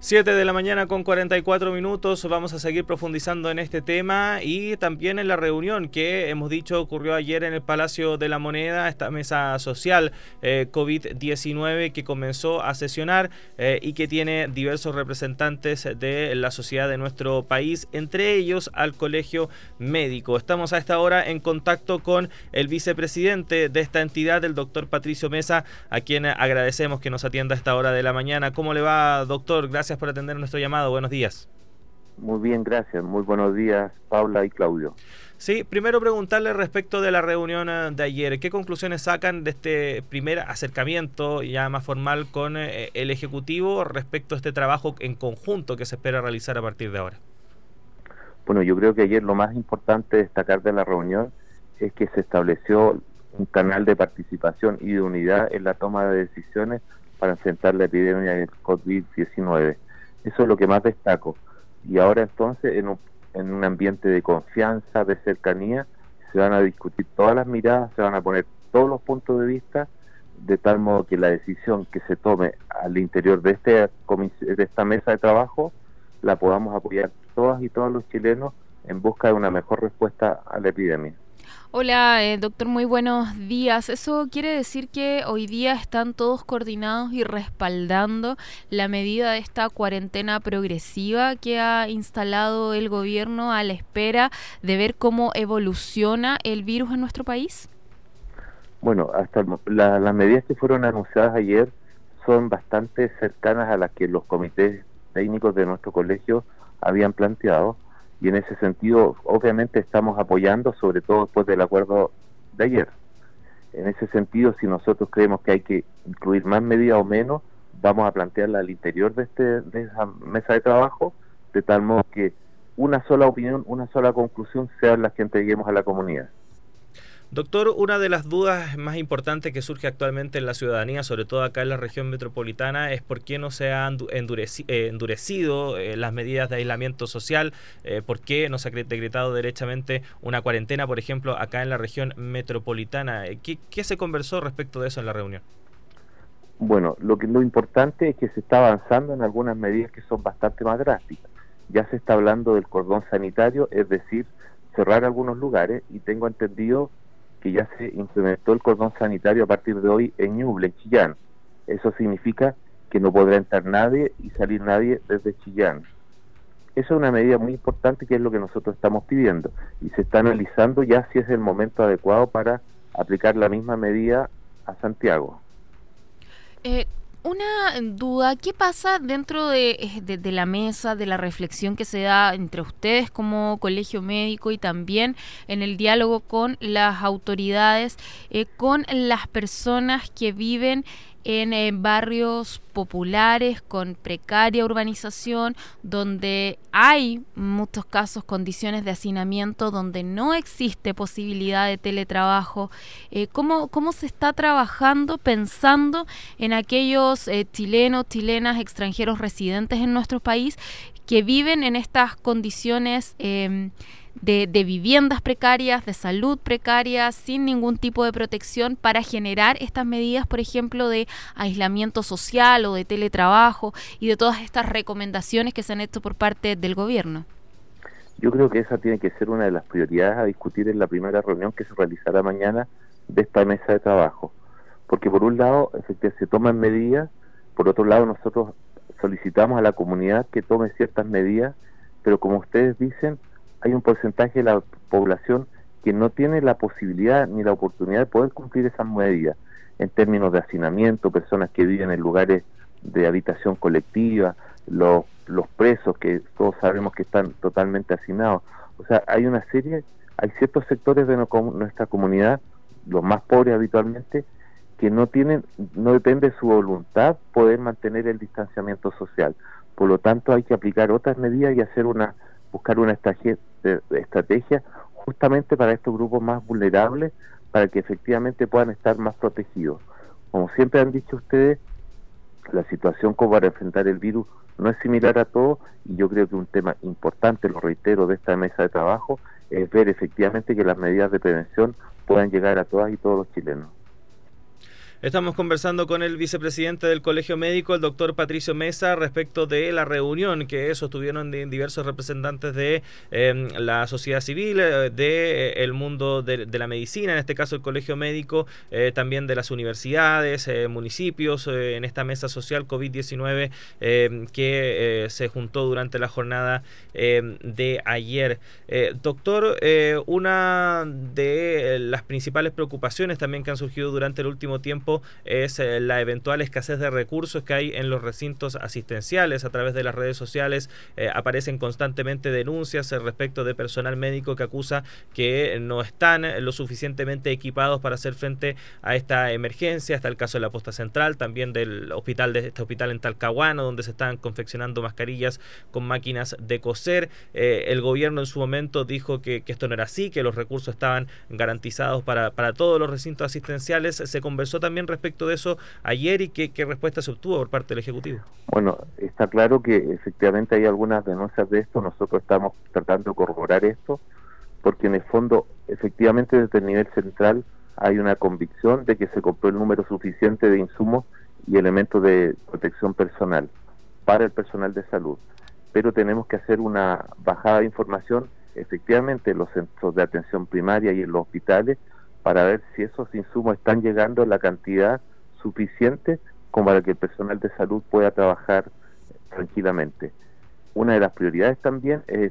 7 de la mañana con 44 minutos, vamos a seguir profundizando en este tema y también en la reunión que hemos dicho ocurrió ayer en el Palacio de la Moneda, esta mesa social COVID-19 que comenzó a sesionar y que tiene diversos representantes de la sociedad de nuestro país, entre ellos al Colegio Médico. Estamos a esta hora en contacto con el vicepresidente de esta entidad, el doctor Patricio Mesa, a quien agradecemos que nos atienda a esta hora de la mañana. ¿Cómo le va, doctor? Gracias por atender nuestro llamado. Buenos días. Muy bien, gracias. Muy buenos días, Paula y Claudio. Sí, primero preguntarle respecto de la reunión de ayer. ¿Qué conclusiones sacan de este primer acercamiento ya más formal con el Ejecutivo respecto a este trabajo en conjunto que se espera realizar a partir de ahora? Bueno, yo creo que ayer lo más importante destacar de la reunión es que se estableció un canal de participación y de unidad en la toma de decisiones para enfrentar la epidemia del COVID-19. Eso es lo que más destaco. Y ahora entonces, en un ambiente de confianza, de cercanía, se van a discutir todas las miradas, se van a poner todos los puntos de vista, de tal modo que la decisión que se tome al interior de esta mesa de trabajo la podamos apoyar todas y todos los chilenos en busca de una mejor respuesta a la epidemia. Hola, doctor, muy buenos días. ¿Eso quiere decir que hoy día están todos coordinados y respaldando la medida de esta cuarentena progresiva que ha instalado el gobierno a la espera de ver cómo evoluciona el virus en nuestro país? Bueno, las medidas que fueron anunciadas ayer son bastante cercanas a las que los comités técnicos de nuestro colegio habían planteado. Y en ese sentido, obviamente, estamos apoyando, sobre todo después del acuerdo de ayer. En ese sentido, si nosotros creemos que hay que incluir más medidas o menos, vamos a plantearla al interior de esa mesa de trabajo, de tal modo que una sola opinión, una sola conclusión sean las que entreguemos a la comunidad. Doctor, una de las dudas más importantes que surge actualmente en la ciudadanía, sobre todo acá en la región metropolitana, es por qué no se han endurecido las medidas de aislamiento social, por qué no se ha decretado derechamente una cuarentena, por ejemplo, acá en la región metropolitana. ¿Qué se conversó respecto de eso en la reunión? Bueno, lo importante es que se está avanzando en algunas medidas que son bastante más drásticas. Ya se está hablando del cordón sanitario, es decir, cerrar algunos lugares, y tengo entendido que ya se implementó el cordón sanitario a partir de hoy en Ñuble, en Chillán. Eso significa que no podrá entrar nadie y salir nadie desde Chillán. Eso es una medida muy importante, que es lo que nosotros estamos pidiendo, y se está analizando ya si es el momento adecuado para aplicar la misma medida a Santiago. Una duda, ¿qué pasa dentro de la mesa, de la reflexión que se da entre ustedes como colegio médico y también en el diálogo con las autoridades, con las personas que viven en barrios populares con precaria urbanización, donde hay muchos casos, condiciones de hacinamiento, donde no existe posibilidad de teletrabajo? ¿Cómo se está trabajando pensando en aquellos chilenos, chilenas, extranjeros residentes en nuestro país que viven en estas condiciones de viviendas precarias, de salud precaria, sin ningún tipo de protección, para generar estas medidas, por ejemplo, de aislamiento social o de teletrabajo y de todas estas recomendaciones que se han hecho por parte del gobierno? Yo creo que esa tiene que ser una de las prioridades a discutir en la primera reunión que se realizará mañana de esta mesa de trabajo, porque por un lado efectivamente se toman medidas, por otro lado nosotros solicitamos a la comunidad que tome ciertas medidas, pero como ustedes dicen, hay un porcentaje de la población que no tiene la posibilidad ni la oportunidad de poder cumplir esas medidas en términos de hacinamiento, personas que viven en lugares de habitación colectiva, los presos, que todos sabemos que están totalmente hacinados. O sea, hay ciertos sectores de nuestra comunidad, los más pobres habitualmente, que no depende de su voluntad poder mantener el distanciamiento social. Por lo tanto, hay que aplicar otras medidas y buscar una estrategia justamente para estos grupos más vulnerables, para que efectivamente puedan estar más protegidos. Como siempre han dicho ustedes, la situación como para enfrentar el virus no es similar a todos, y yo creo que un tema importante, lo reitero, de esta mesa de trabajo es ver efectivamente que las medidas de prevención puedan llegar a todas y todos los chilenos. Estamos conversando con el vicepresidente del Colegio Médico, el doctor Patricio Mesa, respecto de la reunión que sostuvieron diversos representantes de la sociedad civil, del mundo de la medicina, en este caso el Colegio Médico, también de las universidades, municipios, en esta mesa social COVID-19 que se juntó durante la jornada de ayer. Doctor, una de las principales preocupaciones también que han surgido durante el último tiempo es la eventual escasez de recursos que hay en los recintos asistenciales. A través de las redes sociales aparecen constantemente denuncias respecto de personal médico que acusa que no están lo suficientemente equipados para hacer frente a esta emergencia. Está el caso de la Posta Central, también del hospital, de este hospital en Talcahuano, donde se están confeccionando mascarillas con máquinas de coser. El gobierno en su momento dijo que esto no era así, que los recursos estaban garantizados para todos los recintos asistenciales. Se conversó también respecto de eso ayer y qué respuesta se obtuvo por parte del Ejecutivo. Bueno, está claro que efectivamente hay algunas denuncias de esto. Nosotros estamos tratando de corroborar esto, porque en el fondo, efectivamente, desde el nivel central hay una convicción de que se compró el número suficiente de insumos y elementos de protección personal para el personal de salud. Pero tenemos que hacer una bajada de información, efectivamente, en los centros de atención primaria y en los hospitales, para ver si esos insumos están llegando en la cantidad suficiente como para que el personal de salud pueda trabajar tranquilamente. Una de las prioridades también es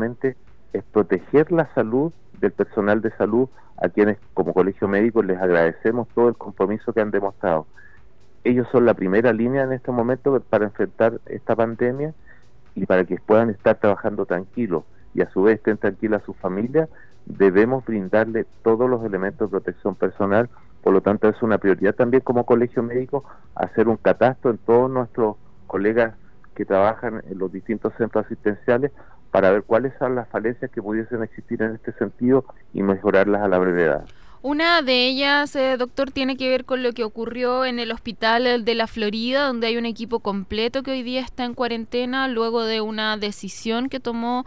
proteger la salud del personal de salud, a quienes como Colegio Médico les agradecemos todo el compromiso que han demostrado. Ellos son la primera línea en este momento para enfrentar esta pandemia y para que puedan estar trabajando tranquilos y a su vez estén tranquilas sus familias. Debemos brindarle todos los elementos de protección personal. Por lo tanto, es una prioridad también como Colegio Médico hacer un catastro en todos nuestros colegas que trabajan en los distintos centros asistenciales para ver cuáles son las falencias que pudiesen existir en este sentido y mejorarlas a la brevedad. Una de ellas, doctor, tiene que ver con lo que ocurrió en el hospital de la Florida, donde hay un equipo completo que hoy día está en cuarentena luego de una decisión que tomó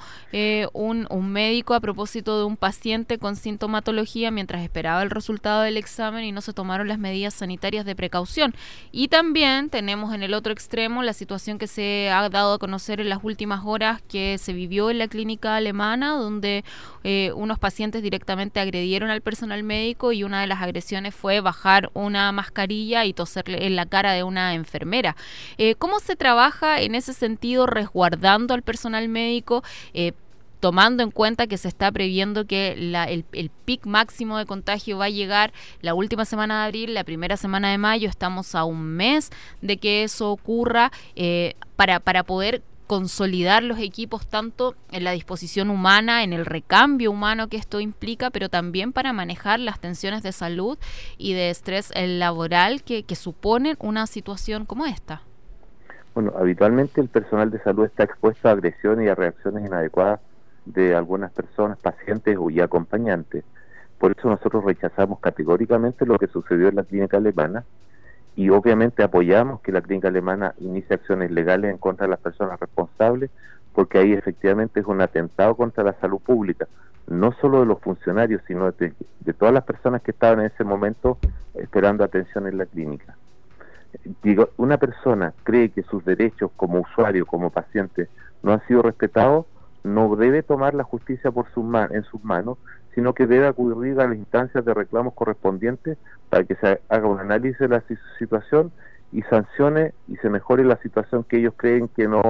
un médico a propósito de un paciente con sintomatología mientras esperaba el resultado del examen y no se tomaron las medidas sanitarias de precaución. Y también tenemos en el otro extremo la situación que se ha dado a conocer en las últimas horas que se vivió en la clínica alemana, donde unos pacientes directamente agredieron al personal médico y una de las agresiones fue bajar una mascarilla y toserle en la cara de una enfermera. ¿Cómo se trabaja en ese sentido resguardando al personal médico, tomando en cuenta que se está previendo que el pic máximo de contagio va a llegar la última semana de abril, la primera semana de mayo? Estamos a un mes de que eso ocurra, para poder consolidar los equipos tanto en la disposición humana, en el recambio humano que esto implica, pero también para manejar las tensiones de salud y de estrés laboral que suponen una situación como esta. Bueno, habitualmente el personal de salud está expuesto a agresiones y a reacciones inadecuadas de algunas personas, pacientes y acompañantes. Por eso nosotros rechazamos categóricamente lo que sucedió en la clínica alemana y obviamente apoyamos que la clínica alemana inicie acciones legales en contra de las personas responsables, porque ahí efectivamente es un atentado contra la salud pública, no solo de los funcionarios, sino de todas las personas que estaban en ese momento esperando atención en la clínica. Digo, una persona cree que sus derechos como usuario, como paciente, no han sido respetados, no debe tomar la justicia en sus manos, sino que debe acudir a las instancias de reclamos correspondientes para que se haga un análisis de la situación y sancione y se mejore la situación que ellos creen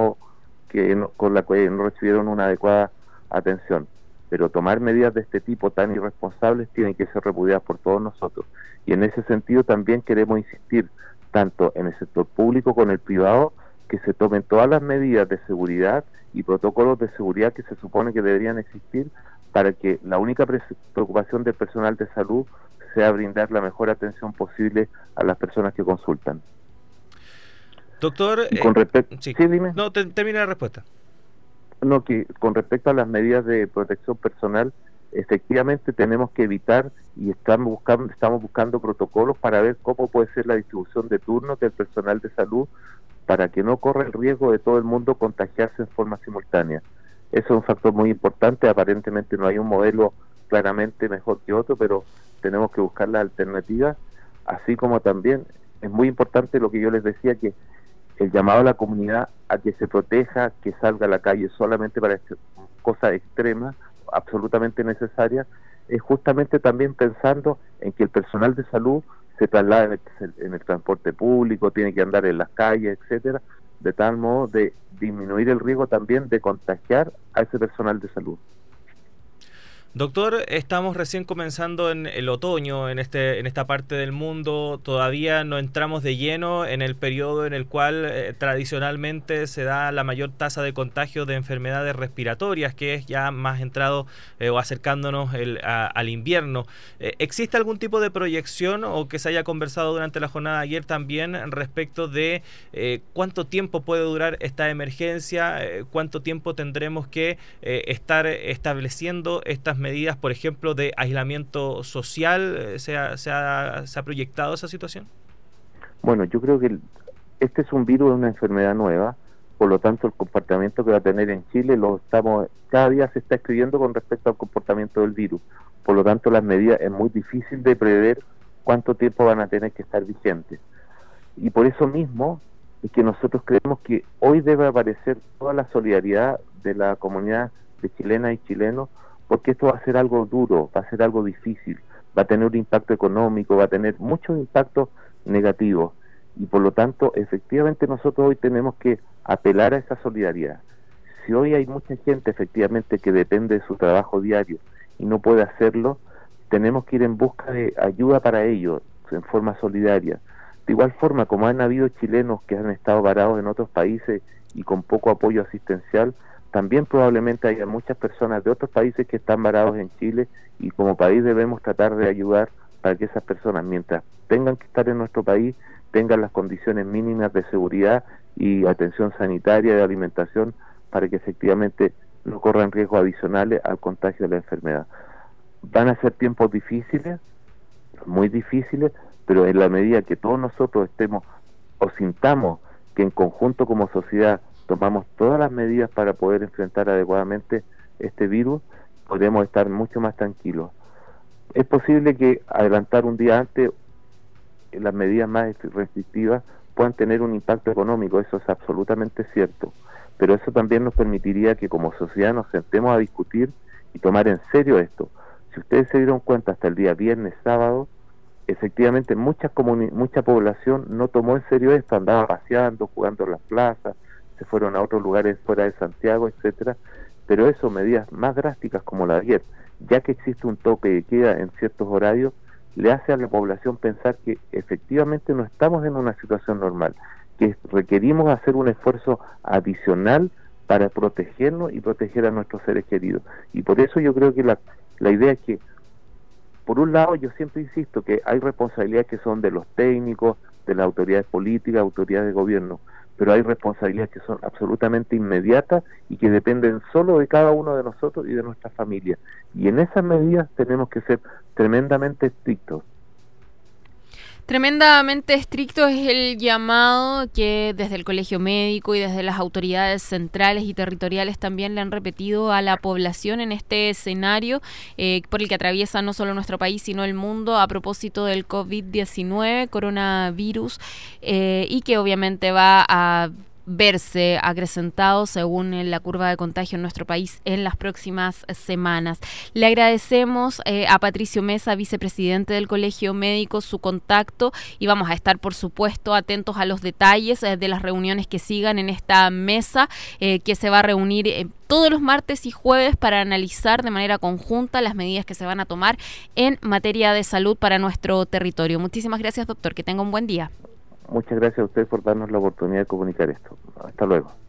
con la que no recibieron una adecuada atención. Pero tomar medidas de este tipo tan irresponsables tienen que ser repudiadas por todos nosotros. Y en ese sentido también queremos insistir, tanto en el sector público como en el privado, que se tomen todas las medidas de seguridad y protocolos de seguridad que se supone que deberían existir para que la única preocupación del personal de salud sea brindar la mejor atención posible a las personas que consultan. Doctor, con respecto, sí, dime. No, termina la respuesta. No, que con respecto a las medidas de protección personal, efectivamente tenemos que evitar y estamos buscando protocolos para ver cómo puede ser la distribución de turnos del personal de salud para que no corra el riesgo de todo el mundo contagiarse en forma simultánea. Eso es un factor muy importante. Aparentemente no hay un modelo claramente mejor que otro, pero tenemos que buscar las alternativas así como también es muy importante lo que yo les decía, que el llamado a la comunidad a que se proteja, que salga a la calle solamente para cosas extremas, absolutamente necesarias, es justamente también pensando en que el personal de salud se traslada en el transporte público, tiene que andar en las calles, etcétera, de tal modo de disminuir el riesgo también de contagiar a ese personal de salud. Doctor, estamos recién comenzando en el otoño en esta parte del mundo. Todavía no entramos de lleno en el periodo en el cual tradicionalmente se da la mayor tasa de contagio de enfermedades respiratorias, que es ya más entrado o acercándonos al invierno. ¿Existe algún tipo de proyección o que se haya conversado durante la jornada de ayer también respecto de cuánto tiempo puede durar esta emergencia, cuánto tiempo tendremos que estar estableciendo estas medidas, por ejemplo, de aislamiento social? ¿Se ha proyectado esa situación? Bueno, yo creo que este es un virus, es una enfermedad nueva, por lo tanto el comportamiento que va a tener en Chile cada día se está escribiendo con respecto al comportamiento del virus, por lo tanto las medidas es muy difícil de prever cuánto tiempo van a tener que estar vigentes, y por eso mismo es que nosotros creemos que hoy debe aparecer toda la solidaridad de la comunidad de chilenas y chilenos, porque esto va a ser algo duro, va a ser algo difícil, va a tener un impacto económico, va a tener muchos impactos negativos, y por lo tanto efectivamente nosotros hoy tenemos que apelar a esa solidaridad. Si hoy hay mucha gente efectivamente que depende de su trabajo diario y no puede hacerlo, tenemos que ir en busca de ayuda para ellos en forma solidaria. De igual forma, como han habido chilenos que han estado varados en otros países y con poco apoyo asistencial, también probablemente haya muchas personas de otros países que están varados en Chile, y como país debemos tratar de ayudar para que esas personas, mientras tengan que estar en nuestro país, tengan las condiciones mínimas de seguridad y atención sanitaria, de alimentación, para que efectivamente no corran riesgos adicionales al contagio de la enfermedad. Van a ser tiempos difíciles, muy difíciles, pero en la medida que todos nosotros estemos o sintamos que en conjunto como sociedad tomamos todas las medidas para poder enfrentar adecuadamente este virus, podemos estar mucho más tranquilos. Es posible que adelantar un día antes las medidas más restrictivas puedan tener un impacto económico, eso es absolutamente cierto, pero eso también nos permitiría que como sociedad nos sentemos a discutir y tomar en serio esto. Si ustedes se dieron cuenta, hasta el día viernes, sábado, efectivamente mucha población no tomó en serio esto, andaba paseando, jugando en las plazas, se fueron a otros lugares fuera de Santiago, etcétera, pero eso, medidas más drásticas como la de ayer, ya que existe un toque de queda en ciertos horarios, le hace a la población pensar que efectivamente no estamos en una situación normal, que requerimos hacer un esfuerzo adicional para protegernos y proteger a nuestros seres queridos. Y por eso yo creo que la idea es que, por un lado, yo siempre insisto que hay responsabilidades que son de los técnicos, de las autoridades políticas, autoridades de gobierno, pero hay responsabilidades que son absolutamente inmediatas y que dependen solo de cada uno de nosotros y de nuestra familia. Y en esas medidas tenemos que ser tremendamente estrictos. Tremendamente estricto es el llamado que desde el Colegio Médico y desde las autoridades centrales y territoriales también le han repetido a la población en este escenario por el que atraviesa no solo nuestro país sino el mundo a propósito del COVID-19, coronavirus, y que obviamente va a verse acrecentado según la curva de contagio en nuestro país en las próximas semanas. Le agradecemos a Patricio Mesa, vicepresidente del Colegio Médico, su contacto, y vamos a estar, por supuesto, atentos a los detalles de las reuniones que sigan en esta mesa que se va a reunir todos los martes y jueves para analizar de manera conjunta las medidas que se van a tomar en materia de salud para nuestro territorio. Muchísimas gracias, doctor. Que tenga un buen día. Muchas gracias a ustedes por darnos la oportunidad de comunicar esto. Hasta luego.